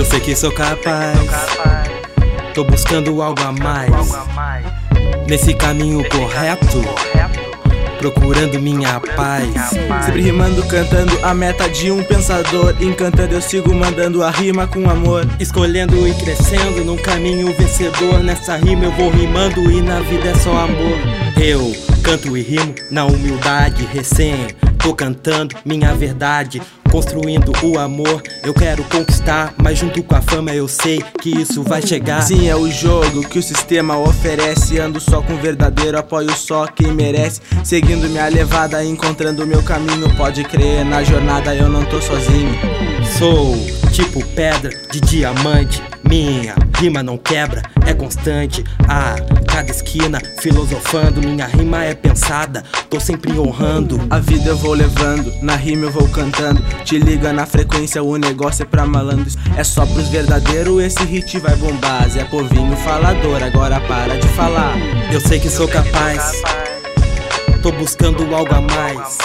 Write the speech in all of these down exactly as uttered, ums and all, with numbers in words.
sei que sou capaz, tô buscando algo a mais, nesse caminho correto, procurando minha paz. Sempre rimando, cantando a meta de um pensador. Encantando eu sigo mandando a rima com amor. Escolhendo e crescendo num caminho vencedor. Nessa rima eu vou rimando e na vida é só amor. Eu canto e rimo na humildade recém. Tô cantando minha verdade, construindo o amor. Eu quero conquistar, mas junto com a fama eu sei que isso vai chegar. Sim, é o jogo que o sistema oferece. Ando só com verdadeiro, apoio só quem merece. Seguindo minha levada, encontrando meu caminho. Pode crer, na jornada eu não tô sozinho. Sou tipo pedra de diamante, minha rima não quebra, é constante. A cada esquina, filosofando, minha rima é pensada, tô sempre honrando. A vida eu vou levando, na rima eu vou cantando. Te liga na frequência, o negócio é pra malandros. É só pros verdadeiros, esse hit vai bombar. Zé Povinho falador, agora para de falar. Eu sei que sou capaz, tô buscando algo a mais,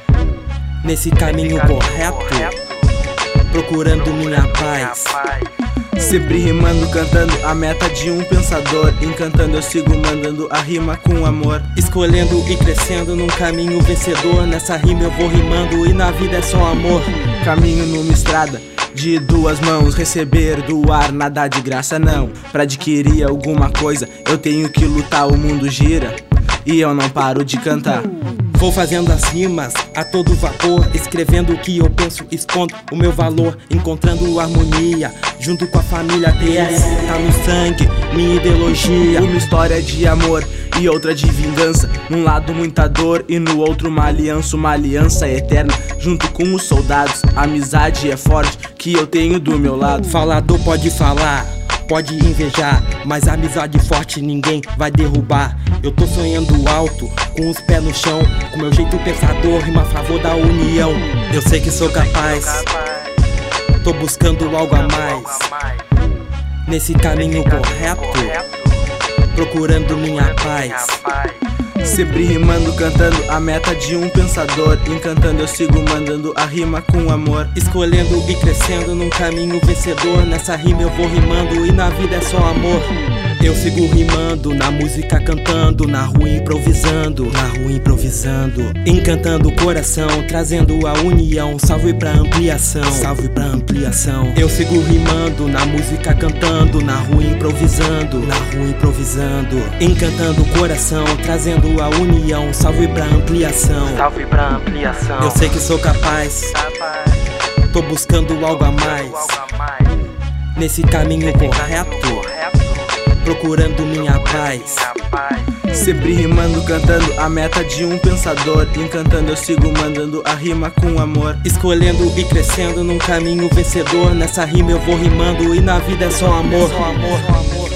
nesse caminho correto, procurando minha paz. Sempre rimando, cantando a meta de um pensador. Encantando eu sigo mandando a rima com amor. Escolhendo e crescendo num caminho vencedor. Nessa rima eu vou rimando e na vida é só amor. Caminho numa estrada de duas mãos, receber, doar, nada de graça não. Pra adquirir alguma coisa eu tenho que lutar, o mundo gira e eu não paro de cantar. Vou fazendo as rimas a todo vapor, escrevendo o que eu penso, expondo o meu valor, encontrando harmonia junto com a família. T S tá no sangue, minha ideologia. Uma história de amor e outra de vingança. Num lado muita dor e no outro uma aliança. Uma aliança eterna junto com os soldados. A amizade é forte que eu tenho do meu lado. Falador pode falar, pode invejar, mas a amizade forte ninguém vai derrubar. Eu tô sonhando alto, com os pés no chão, com meu jeito pensador, rima a favor da união. Eu sei que sou capaz, tô buscando algo a mais, nesse caminho correto, procurando minha paz. Sempre rimando, cantando a meta de um pensador. Encantando eu sigo mandando a rima com amor. Escolhendo e crescendo num caminho vencedor. Nessa rima eu vou rimando e na vida é só amor. Eu sigo rimando, na música cantando, na rua improvisando, na rua improvisando, encantando o coração, trazendo a união. Salve pra ampliação, salve pra ampliação. Eu sigo rimando, na música cantando, na rua improvisando, na rua improvisando, encantando o coração, trazendo a união. Salve pra ampliação, salve pra ampliação. Eu sei que sou capaz, tô buscando algo a mais, nesse caminho correto, procurando minha paz. Sempre rimando, cantando a meta de um pensador. Encantando eu sigo mandando a rima com amor. Escolhendo e crescendo num caminho vencedor. Nessa rima eu vou rimando e na vida é só amor.